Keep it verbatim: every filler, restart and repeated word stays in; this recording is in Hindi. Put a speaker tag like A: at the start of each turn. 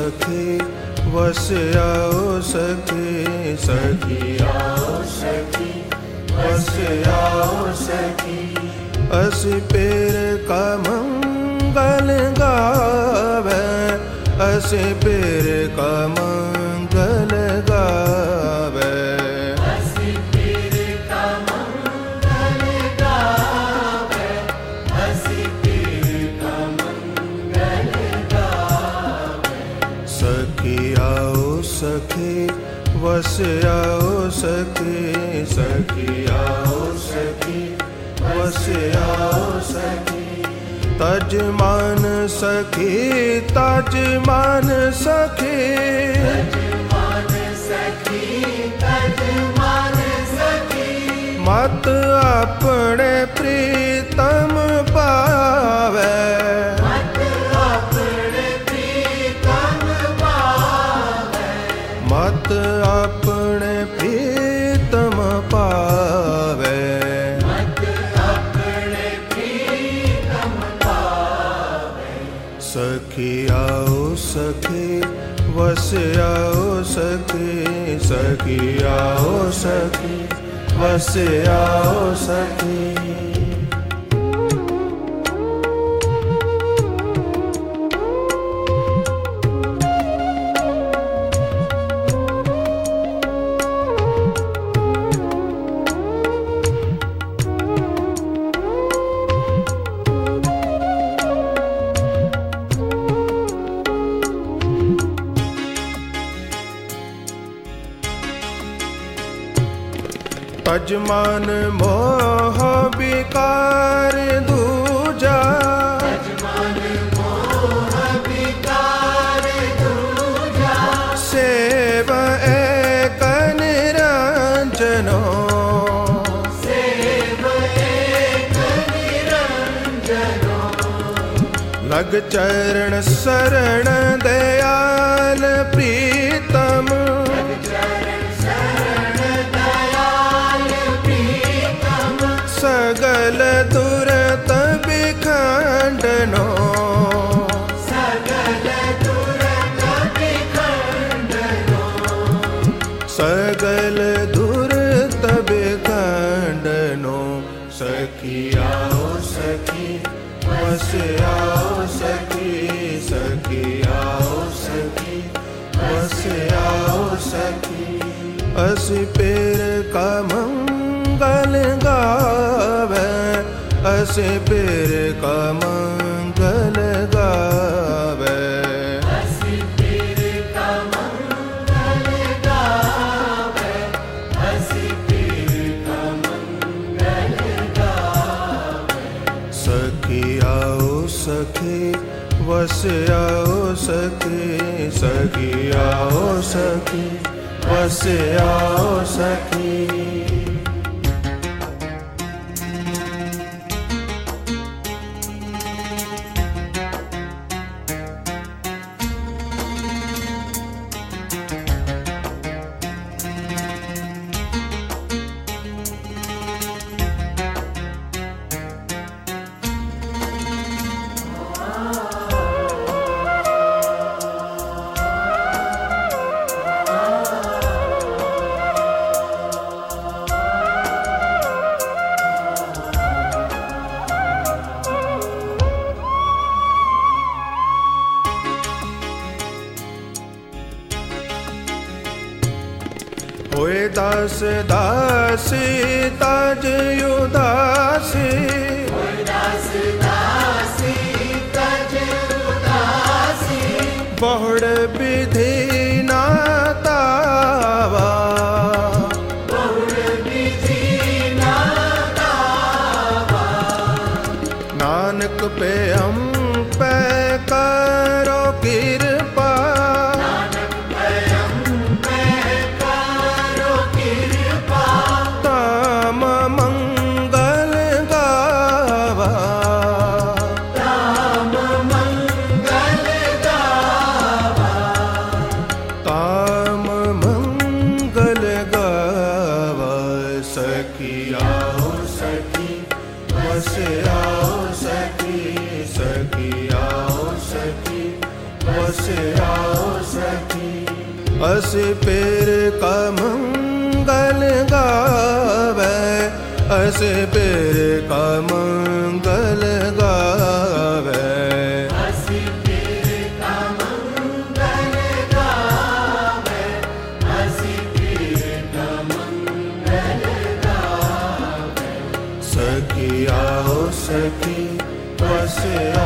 A: सखी वस आओ सखी, सखी आओ सखी वस आओ सखी। असी पीर का मंगल गावे, असी पीर का मंगल गावे।
B: असी पीर का मंगल गावे, असी पीर का मंगल गावे।
A: सखी आओ सखी वस आओ सखी, सखी आओ सखी वस आओ सखी। तज मान सखी, तज मान सखी,
B: तज मान सखी, तज मान सखी।
A: मत अपने प्रीतम पावे,
B: मत अपने प्रीतम पावे,
A: मत अपने प्रीतम पावे।
B: मत अपने प्रीतम पावे।
A: सखी आओ सखी वस आओ सखी, सखी आओ सखी वस आओ सखी। तज मान मोह विकार दूजा,
B: तज मान मोह विकार दूजा।
A: सेव एक निरंजनो,
B: सेव एक निरंजनो।
A: लग चरण शरण दयाल प्रीतम, सगल दुरत विखंडनो,
B: सगल दुरत विखंडनो।
A: सगल दुरत विखंडनो। सखी आओ सखी वस आओ सखी, सखी आओ सखी वस आओ सखी। असी पीर का मंगल गावे, असी पीर का मंगल गावे।
B: असी पीर का मंगल गावे, असी पीर का मंगल गावे।
A: सखी आओ सखी वस आओ सखी, सखी आओ सखी वस आओ सखी। होए दास दासी तज उदासी,
B: होए दास दासी तज उदासी।
A: बहुड़ विधि ना तावा,
B: बहुड़ विधि ना तावा।
A: नानक पे हम पे करो कृपा,
B: नानक पे हम पे करो कृपा।
A: ताम मंगल गावा,
B: राम मंगल गावा।
A: ताम मंगल गावा। सखी आओ सखी वस आओ सखी, सखी आओ सखी वस आओ अस पीर का मंगल गावे, अस पीर का मंगल गावे।
B: असी पीर का मंगल गावे, असी पीर का मंगल गावे।
A: सखी आओ सखी बस